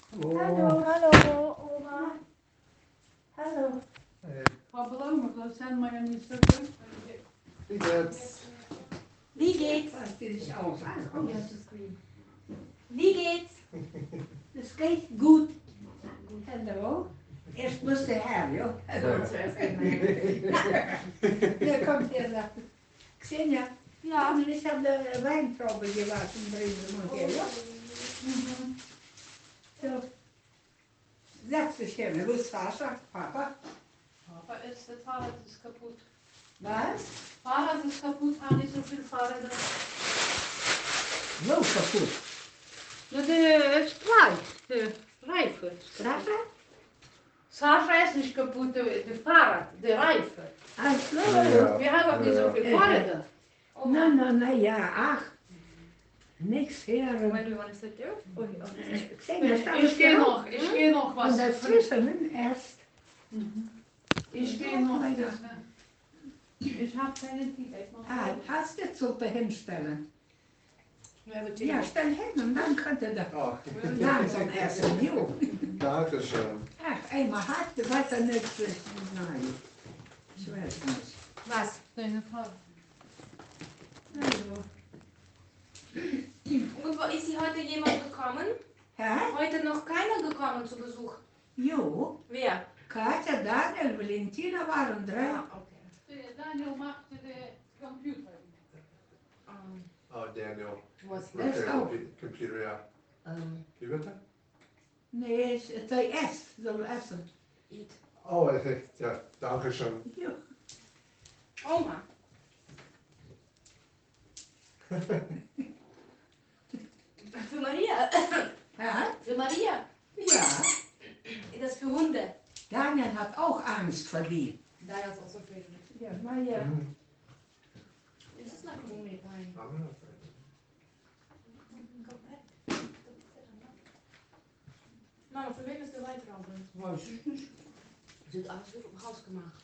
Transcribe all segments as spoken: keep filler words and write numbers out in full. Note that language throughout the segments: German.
Oh. Hallo, hallo, Oma. Hallo. Hey, Frau Blaume, dat zijn maar niet zo goed. wie geht's? Wie geht's? Das will ich auch sagen. Oh, ja, das ist grün. Wie geht's? Es geht gut. Hallo. Erst muss der Herr, ja? Also zuerst einmal. Der kommt hier nach. Xenia, Ja. und ich habe eine Weinprobe gewaschen drüben und hier, ja? Mhm. So. Sag dich gerne, wo ist Vater? Papa? Papa ist, das Fahrrad ist kaputt. Was? Fahrrad ist kaputt, haben nicht so viel Fahrräder. Wo kaputt? Ja, der Streit, der Reifen. Strafe? Sascha ist nicht kaputt, der, der Fahrrad, der Reifen. Ach so. Ja. Wir haben auch nicht so viel Ja. Fahrräder. Na, na, na, ja, ach. Nix When her. do you want to sit there? Oh, yeah. Xenia, Ich, sta ich gehe noch, ich gehe noch was. Und das Frissen erst. Ich gehe noch was. Ich habe keine Zeit. Ah, hast du Suppe hinstellen? We have a Ja, table. stell hin und dann könnt ihr das Ach, langsam essen, jo. Dankeschön. Ach, einmal hat, weiter nichts. Nein, ich weiß nicht. Was? Deine Frau. Also, Und wo ist hier heute jemand gekommen? hä? Heute noch keiner gekommen zu Besuch. Jo, Wer? Katja, Daniel, Valentina waren drei. Ah, okay. Daniel machte den Computer. Um, Oh, Daniel. was Das Okay, auch. compu- Computer, ja. um, Wie bitte? Nee, es- zij est, soll essen. eat. Oh, ich, ja, Dankeschön. Jo. Oma. Für Maria. Hä? Für Maria. Ja, Das ist für Hunde. Daniel hat auch Angst vor die. Da ist auch so viel. Ja, maar ja. Mhm. This is like homemade wine. Ah, ja. Mama, für wen ist der Weintraube? Weiß ich nicht. Sind alles gut im Haus gemacht.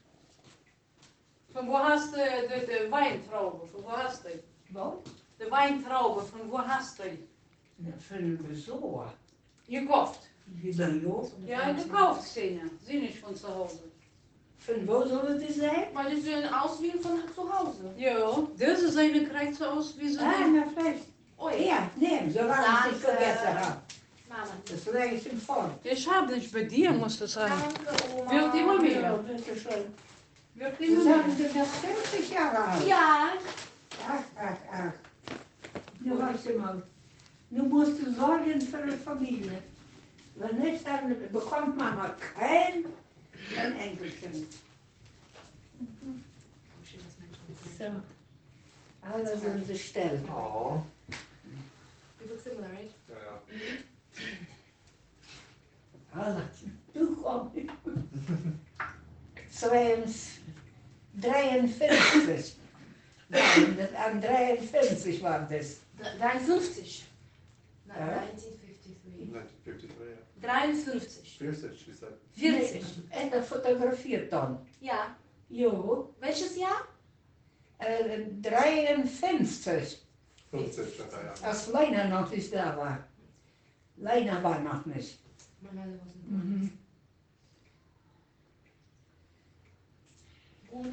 Von wo hast du de, de Weintraube? Von wo hast du? Wat? De Weintraube, von wo hast du? Dat vinden we zo. Gekauft. Wie jo? Ja, gekauft, Xenia. Sie nicht von zu Hause. Von wo soll het zijn? Weil die sehen aus wie von zu Hause. Ja, diese Seine kriegt so aus wie so Ah, die. na vielleicht. Oh Ja, nee, zolang ik het Danke. vergessen heb. Mama. Das leg ich ihm vor. Ich habe nicht bei dir, muss das sein. Danke, Oma. Wird immer mehr. Ja, bitte schön. Wird Wir immer sagen, mehr. du bist fünfzig Jahre alt. Ja. Ach, ach, ach. Nu warte mal. Nu musst du sorgen für die Familie. Wenn nicht, dann bekommt Mama kein, kein Enkelkind. So. Alle sind sie still. Oh, You look similar, right? ja, ja. Alle. Du komm. Zweens, dreiundfünfzig. Nein, das an dreiundfünfzig war das. dreiundfünfzig. Na, Ja. neunzehnhundertfünfundfünfzig. neunzehnhundertfünfundfünfzig, ja. dreiundfünfzig. vierzig, she said. vierzig. En dat fotografeert dan. Ja. Jo, Welches Jahr? äh, dreiundfünfzig. fünfzig, ja, ja. Als Leina noch nicht da war. Leina war noch nicht. My mother wasn't Mhm. Gut.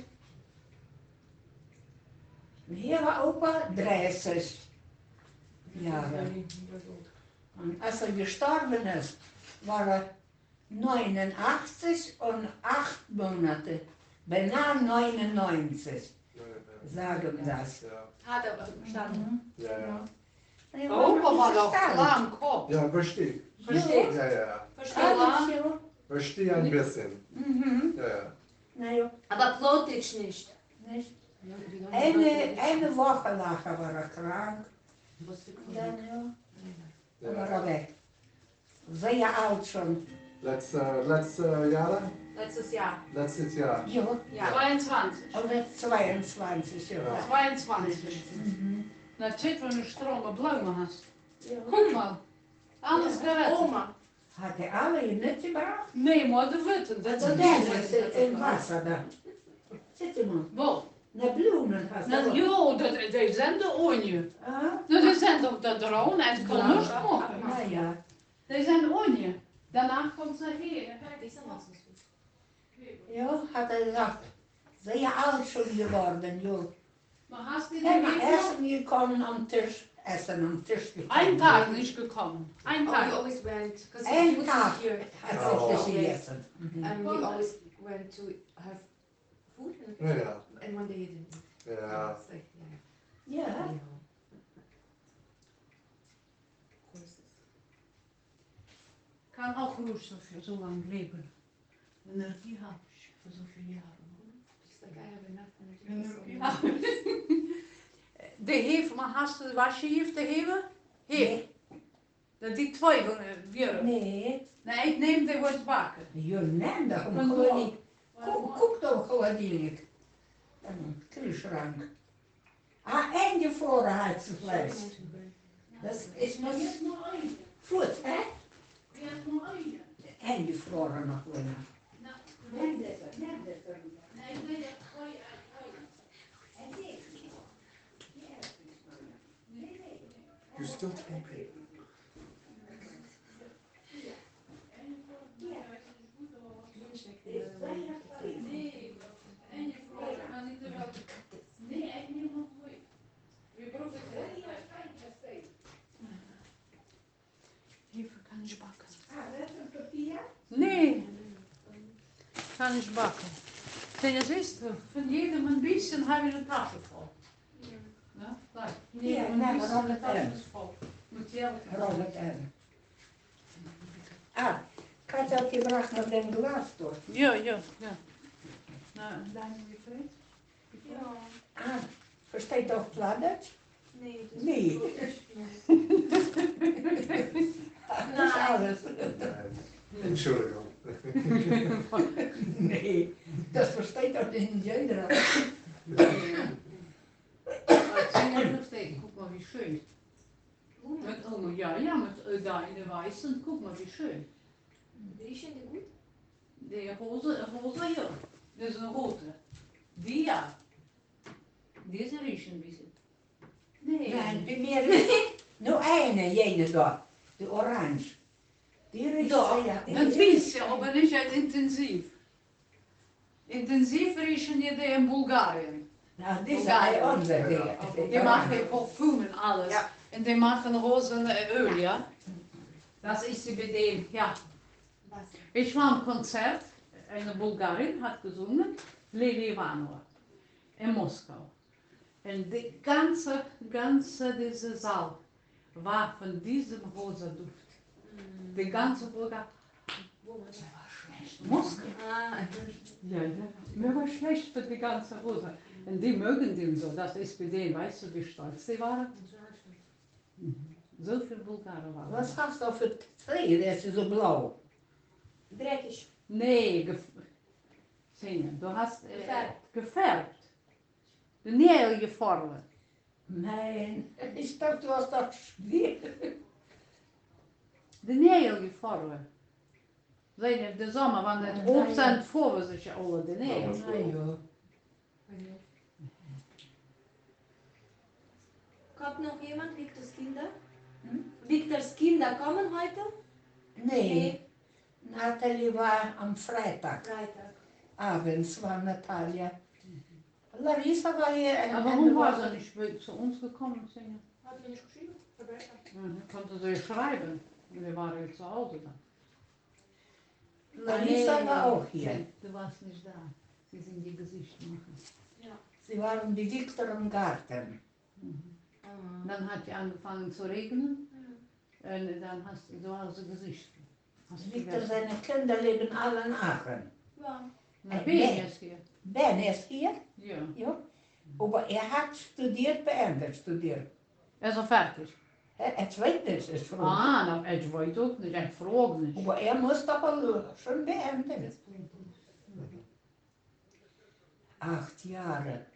Hier war Opa dreißig Jahre. Und als er gestorben ist, war er neunundachtzig und acht Monate. Beinahe neunundneunzig, sagen das. Ja, Hat er verstanden. ja, ja. Nee, Der Opa war doch verstanden. klar im Kopf. Ja, verstehe. Versteht. Ja, ja. Versteht. Alles, jo. Verstehe ein bisschen. Mhm. Ja, ja. Na jo, Aber Plotitsch nicht. nicht. Eine, eine Woche nachher war er krank. Dann, ja. Dann war ja. er weg. Sehr alt schon. Letzte, letzte Jahre? Letztes Jahr. Letztes Jahr. Jo, Ja. zweiundzwanzig. oder zweiundzwanzig, ja. Ja. zweiundzwanzig. Mhm. Na, shit, wenn du Strom und Blumen hast. Ja. Guck mal. Alles gerettet. Oma. Hat er alle in nicht gebracht? Nee, maar de witte. Dat Dat is is in Wasser da. Zit mal. Wo? Na Blumen hast Nou, du. jo, dat, die zijn de onje. Ah, Nou, die zijn toch de droom en het kan niks maken. na ja. Die sind ohne. Danach kommt sie her. Ja, hat er gesagt. Sehr alt schon geworden, jo. Man hast die Er nicht ist essen gekommen am Tisch, essen am Tisch gekommen. Ein Tag nicht gekommen. Ein Oh, we Tag. always went, because Ein food Tag is here, hat Oh. er sich gegessen. Mhm. and we always went to have food in the Ja, kitchen. ja. And one day he didn't. Ja. It's like, yeah. Ja, Anyhow. Courses. Kann auch ruhig so, viel, so lange leben. Energie habe ich für so viele Jahre. Just like I have enough energy. for so Ja. long. De heeft, maar hast du was je heeft te hebben? Heeft. Dat die twee van weer. nee. Nee, ik neem de wat bakken. Jo, neem dat Van gewoon door. niet. Koek, koek toch холодильник. En kühlschrank. Ah, en je voorraadfles. Dat is nog niet goed, hè? Ja, maar één. En je vroren nog wel. Nou, Neem dit, neem dit. nee, nee, dat gooi je uit. You're still typing. Nee, en je vroeg, maar niet te wel. Nee, ik neem nog mooi. Je broek is Even kan je bakken. Ah, dat is een papier? Nee, kann ich backen. Denn es ist, von jedem ein bisschen habe ich eine Tasche voll. Ja, gleich. Von Ja, jedem nein, ein bisschen aber eine Tasche dann- ist voll. Mit Geld. Robert en. Ah, Katja had gebracht naar den glas door. Ja, ja, ja. Na, deine gefällt? Ja. Ah, versteht ook Plattdeutsch? Nee, dus Nee. Dat is alles. Nein. Entschuldigung. Nee, dat versteht ook niet iedereen. Zingen nog steeds. Guck mal, wie schön. Mit, oh, ja, ja, mit äh, da in der weißen, guck mal, wie schön. Riechen die gut? Die Hose, Hose hier. Das ist eine rote. Die ja. Diese riechen ein bisschen. Nee. Nee, meer. Nou, eine, jene da. De orange. Die riecht Doch, sehr- ein bisschen, aber nicht halt intensiv. Intensiv riechen die die in Bulgarien. Nou, die zijn andere Ja. dingen. Die machen Parfum und alles. Ja. Und die machen Rosenöl, ja. Das ist sie bei dem, ja. Was? Ich war im Konzert, eine Bulgarin hat gesungen, Lili Ivanova, in Moskau. Und die ganze, ganze diese Saal war von diesem Rosenduft. Die ganze Bulgarien. Wo man Mir war schlecht. Moskau. Ah, Ja, ja. Mir war schlecht für die ganze Rose. Und die mögen den so. Das ist bei denen, weißt du, wie stolz die waren? So viel Bulgaren waren. Wat hast du für Tee? Das ist so blau. dreckig. Nee, gef Sine, du hast äh, Gefärbt. gefärbt. Die Nägel geformt. Nein, ich dachte, du hast doch schwer. Die Nägel geformt. Sine, de Sommer, wann het Ja, op ja. zijn voor zich alle de Nägel. Na ja. Kommt noch jemand? Viktors Kinder? Hm? Viktors Kinder kommen heute? Nee, Natalie war am Freitag. Freitag. Abends war Natalia. Larissa war hier. Aber eine warum war Woche. sie nicht bei- zu uns gekommen, Sine? Hat mir nicht geschrieben? Rebecca. Mhm. Konnte sie schreiben. Wir waren ja zu Hause dann. Larissa Nee, war auch hier. nee, du warst nicht da. Sie sind die Gesichter machen. Sie waren die Victor im Garten. Ah. Dann hat es angefangen zu regnen. Und dann hast du so also Gesichter. Hast du Victor, vergessen. seine Kinder leben alle in Aachen. Ja. Na, Nee. Ben ist hier. Ben ist hier, Ja. ja. Aber er hat studiert, beendet studiert. Er ist er fertig. Er er zweitens ist froh. Ah, nou, ich weiß auch nicht. Ich frage nicht. Aber er muss doch al schon beenden. Acht Jahre.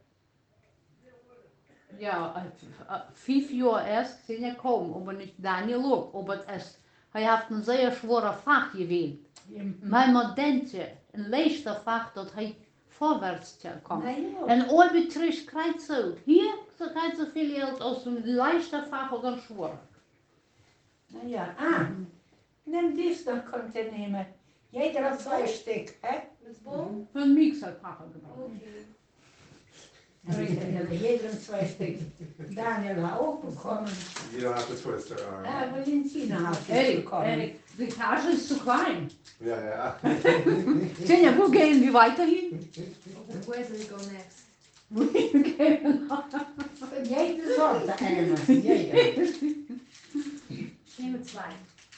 Ja, äh, äh, fünf Jahre erst sind ja kaum, aber nicht Daniel auch. Aber es, er hat ein sehr schweres Fach gewählt. Weil man denkt, ja, ein leichter Fach, dass er vorwärts kommt. Na ja. En Orbitris krijgt zo. Hier krijgt ze veel geld als een leichter Fach oder ein schwerer. Na ja. Ah, Nimm dies noch, könnt ihr nehmen. Jeder hat zwei Stück, hä? Mit Boom? Für einen Mix hat Papa gebraucht. Okay. Jeder zwei Stück. Daniel hat auch bekommen. You don't have to twist her arm. Ja, Valentina hat es Erik, bekommen. Erik, die Tasche ist zu klein. Ja, ja. Senja, wo gehen wir weiterhin? Where do we go next? Wir gehen Von jeder Sorte einer. Jeder. Ich nehme zwei.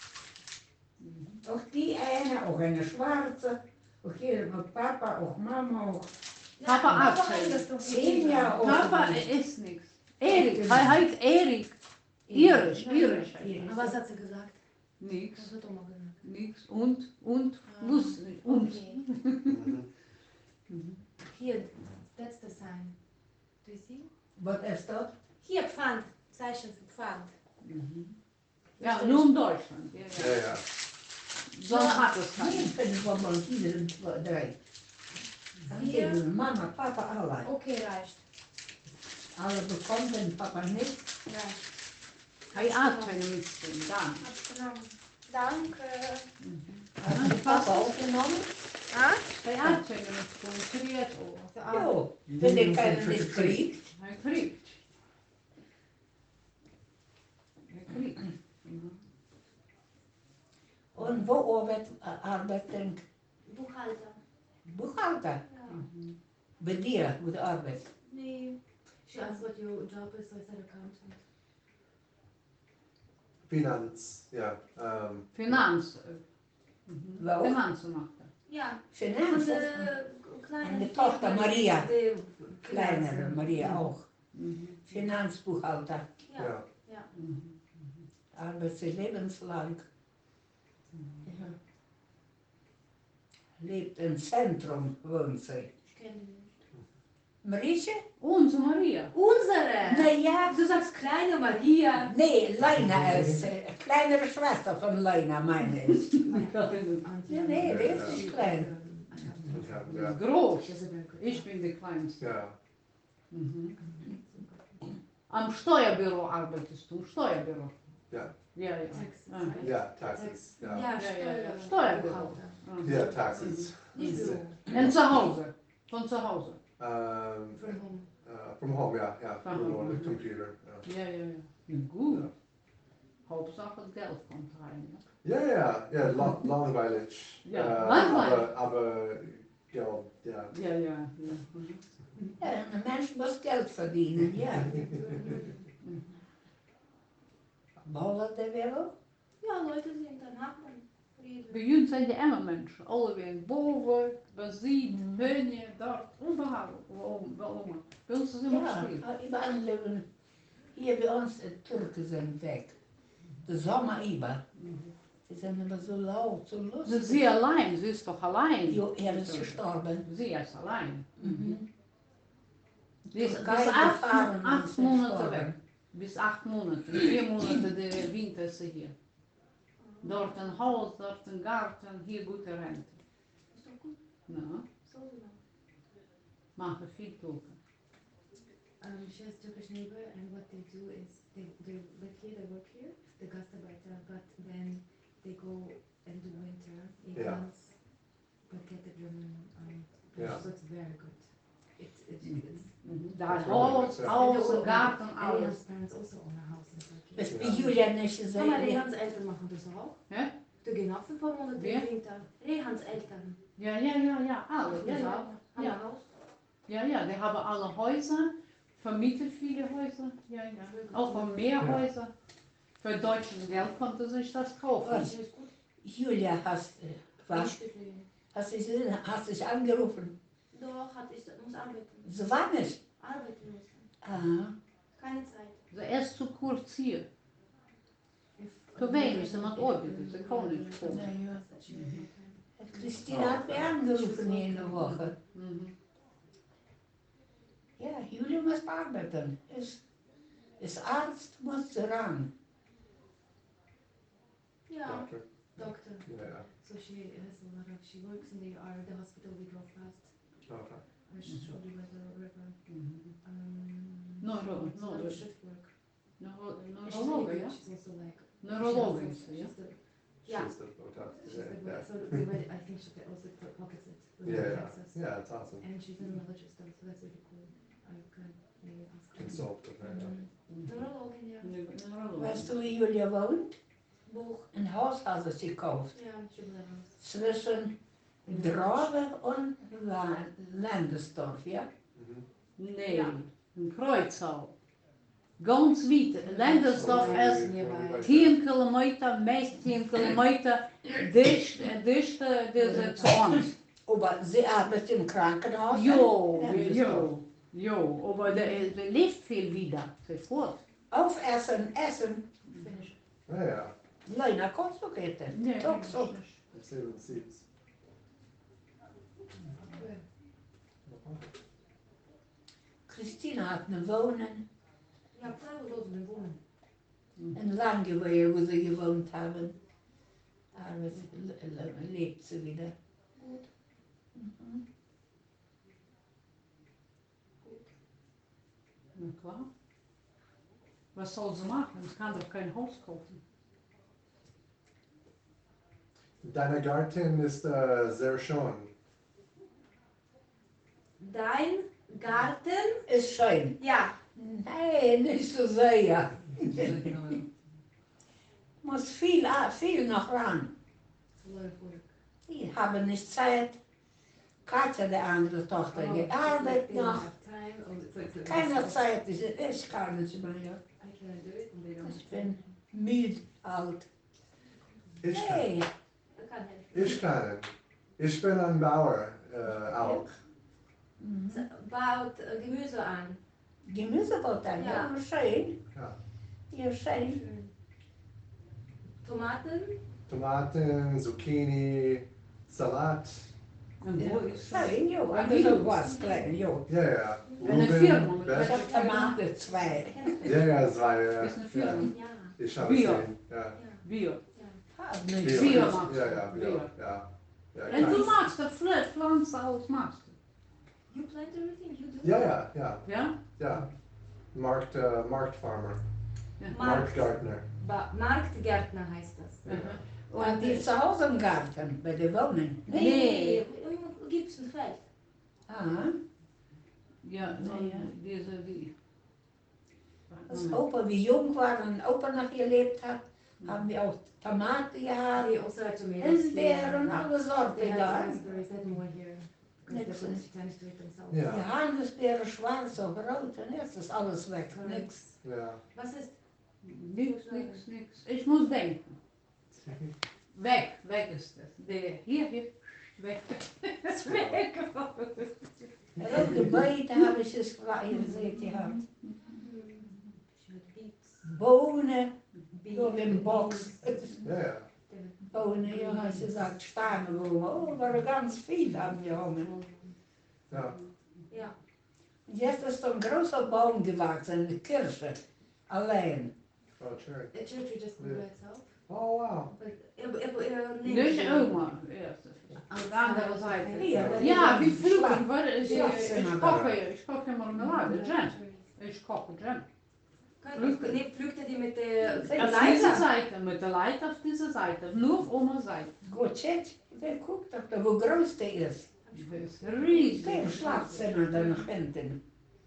Auch die eine, auch eine schwarze. Auch jeder mit Papa, auch Mama, auch. Papa Ja, abzählen. das doch Senja auch. Papa isst nichts. Erik, er heißt Erik. Irisch, irisch. Aber was hat sie gesagt? Nix, Das wird auch mal gesagt. nix. Und, und, Ah, lustig. Und. Okay. Mhm. Hier, that's the sign. Do you see? Was ist das? Hier, Pfand. Zeichen für Pfand. Ja, nur in Deutschland. Ja, Ja, ja. ja. So hat es Hier keinen. finden wir mal jeder zwei, drei. Hier? Jeder, Mama, Papa, alle. Okay, reicht. Alle bekommen, den Papa nicht. Reicht. Hij hat keine mitgenommen, dann. Hab's genommen. Danke. Hat die Papa auch genommen? Ah? Hij hat keine mitgenommen, kriegt auch. Jo, wenn der keiner nicht kriegt. Hij kriegt. Hij kriegt. Mhm. Und wo arbeitet, arbeitet Buchhalter. Buchhalter? Ja. Bei dir, wo du arbeitest? Nee. She asked what your job is, so I said accountant. Finanz, ja. Ähm, Finanz. Mhm. Wo? Finanzen macht er. Ja. Finanzen. Und kleine Und die Tochter Maria, Die kleinere Maria auch. Mhm. Finanzbuchhalter. Ja. ja. Ja. Mhm. Arbeitet sie lebenslang. Ja. Lebt im Zentrum, wohnt sie. Ich kenne die nicht. Marietje? Unsere Maria. Unsere! Naja, Du sagst kleine Maria. nee, Leina ist, äh, kleinere Schwester von Leina, meine ich. Ja, nee, die ist nicht klein. Ja, ja. Groß. She's a very good Ich bin die Kleinste. Ja. Mhm. Am Steuerbüro arbeitest du, Steuerbüro. Ja. Ja, ja. Taxes, Ah. right? Ja, taxes. Ja. Ja, Ja, ja, Steuer. ja. Steuerbüro. Buchhalter. Mhm. Ja, taxes. Nicht Büro. Und zu Hause. Von zu Hause. Um, From home. uh, from home, yeah, yeah. From From home. on the computer. Yeah. Ja, ja, ja. Gut. Hauptsache das Geld kommt rein. Ne? Ja, ja, ja, lang, langweilig. Ja, Äh, langweilig. Aber, aber Geld, ja. Ja, ja, ja. Mhm. Ja, ein Mensch muss Geld verdienen, ja. Wollen die willen? Ja, Leute sind dann hat man Frieden. Bij jullie zijn de emme mensen. Alle weer boven, Brazil, Benje, dort, überall. Waarom? Waarom? Bij ons is immer Ja, still. überall leben. Hier bei uns, die Türken sind weg. Der Sommer über. Die sind immer so laut, so Ze lustig. is sie allein, sie ist doch allein. Jo, er ist gestorben. Sie ist allein. Mhm. Sie ist bis Keine acht, Gefahren, acht ist Monate gestorben. weg. Bis acht Monate. Vier Monate der Winter ist sie hier. Dort ein Haus, dort ein Garten, hier gute Rente. Ist doch gut. Na, So genau. machen viel Türken. Um, she has Turkish neighbor, and what they do is they, they live here, they work here, the Gastarbeiter, but then they go and do winter eight Yeah. months, but get the German um, Yeah. so it's very good. It's it's, it's Da Dat is is wel Haus, leuk, ja. Haus, een Garten, Elia's alles. parents also own a house in Turkey. Das Ja. bei Julia nicht Aber gesehen. Rehans Eltern machen das auch. Hä? Die gehen auch für ein paar Monate Wer? im Winter. Rehans Eltern. Ja, ja, ja, ja, alle. Machen Ja, das ja. auch. Haben Ja. ein Haus. Ja, ja, die haben alle Häuser, vermietet viele Häuser. Ja, ja. Auch von mehr Ja. Häuser. Für deutsches Geld konnte sich das kaufen. Was? Das ist gut. Julia, hast, äh, was? Nicht gesehen. Hast du sie, hast dich angerufen? Doch, hat ich muss arbeiten. Sie war nicht. Arbeiten müssen. Aha. Keine Zeit. Ze is zu kurz hier. If- Te wenig, ze moet orbiten, ze kan niet Ja, komen. ja. Christina hat mich angerufen hier in der Woche. Mhm. Ja, Julia muss arbeiten. Ist, ist Arzt, muss sie ran. Ja. Doctor. Doctor. Ja, ja. So she has a lot of, she works in the E R, the hospital we drove past. Okay. Uh, she's shortly by the river. Mhm. Um, No, no, it's a no, lot no. of shift work. Neuro- And she's really Neurologe, good. ja? She's also like, Neurologe she's is ze, ja? she's the, Yeah. she's the Botox. She's Yeah, the yeah. so the way I think she also pockets it with Yeah, her yeah, taxes. yeah, it's awesome. And she's a neurologist though, so that's really cool. I can maybe ask her. Consult with her. yeah. Mhm. Neurologin, ja. Weißt du, wie Julia wohnt? Buch. Ein Haus hat sie gekauft. Ja, Schubladen. Zwischen Drabe und La- Landesdorf, ja? Mhm. Nee, Ja. een Kreuzau. Ganz weit. Lendersdorf Ja. is Ja. tien kilometer, meest tien kilometer dicht, dicht deze zone. Aber sie arbeitet im Krankenhaus. Jo, Ja, das jo, jo. Aber er de leeft veel wieder. Sofort. Auf Essen, Essen. Finish. Ja, ja. Lena kannst du gehen. Nee, Doch, so. It's even seats. Christina hat eine Wohnung Ja, klar, wo sollst du denn wohnen? in Langewehe, wo sie gewohnt haben. Aber es le- le- lebt sie wieder. Mhm. Na klar. Was soll ze machen? Ze kan doch kein Haus kaufen. Deine Garten ist äh, sehr schön. Dein Garten? Ist schön. Ja. Nein, nicht so sehr. Muss viel, ah, viel noch ran. Die haben nicht Zeit. Katja, die andere Tochter, gearbeitet noch. Keine Zeit, ich, ich kann nicht mehr. Ich bin müde, alt. Ich kann. Hey, Dat kan helpen. Ich kann. Ich bin ein Bauer äh, auch. Ze bouwt eh, Gemüse aan. Gemüsebotten, ja, Ja. maar schön. Ja. Ja, schön. Tomaten? Tomaten, Zucchini, Salat. En Ja, boy is schön, jo. Ja, Aber die so doet. was klein, jo. Ja, ja. En een firma. Ruben, Ich Beth. hab Tomaten zwei. Ja, ja, zwei. Ja. Is een Ja. firma. Ja. Ich habe Bio. gesehen. Ja. Bio. Hab Bio. nicht. Bio Ja, machst ja, du. ja, Bio. Bio. Ja. Ja, En klar. du machst de flat, pflanzt alles machst du. You plant everything? You do? Ja, ja, ja, Ja? ja. Markt, äh, Marktfarmer. Markt. Marktgärtner. Ba- Marktgärtner heißt das. Ja. Und die zu Hause im Garten, bei der Wohnung. Nee, nee, nee. Gibt's ein Feld. Ah, Ja, nee, deze die. als Opa wie jung war und Opa noch gelebt hat, haben wir auch Tomaten gehabt, They also had tomatoes Erdbeeren und alle Sorten They had da. raspberries, they had more here. Because Nix. they couldn't tend to it themselves. Ja. Johannisbeeren, schwarz und rot, und jetzt ist alles weg. Nix. Ja. Was ist? Niks, niks, niks. Ich muss denken. Weg, weg ist es. De, hier, hier, weg. Het is weggevallen. En ook de buiten hebben ze gezeten gehad. Met beets. Bonen, door een box. Ja, ja. Bonen, ja, als je sagt, staan gewoon. Oh, waren ganz viel haben wir gehangen. Ja. Ja. Jetzt ist ein großer Baum gewachsen, eine Kirsche, allein. Oh, cherry. The church we just grew by itself. Oh, wow. But, eh, eh, eh, nee. Dus oma, eerst. Outside Aan de andere zijde. Hier, dat is Ja, een wie vroeger, slag. wat is Ja, ik zeg maar. koche, ik koche marmelade, jam. Ik koche jam. Kan- Nee, pflückt er die mit der Auf dieser Leiter? Seite, mit der Leiter auf dieser Seite, nur auf Oma Seite. Gut, shit, der guckt doch, da, wo groß der ist. Das ist Der riesig. Schlafzimmer da noch hinten.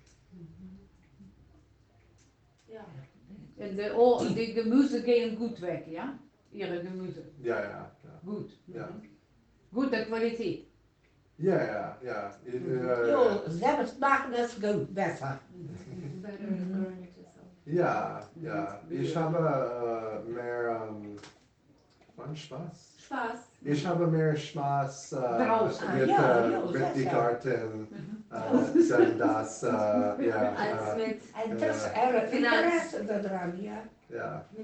Ja. En de, oh, die Gemüse gehen gut weg, ja? Ihre Gemüse. Ja, ja, ja. Gut. Ja. Gute Qualität. Ja, ja, ja. Äh, Jo, selbst machen das gut, besser. Better than growing it yourself. Ja, ja. Ich habe äh, mehr ähm, wann Spaß? Spaß. Ich habe mehr Spaß äh, Draußen. mit, Ja, äh, ja, mit sicher. die Garten, äh, denn das, äh, ja, Als äh, mit En dus er Finanz. Interesse daran, ja. ja.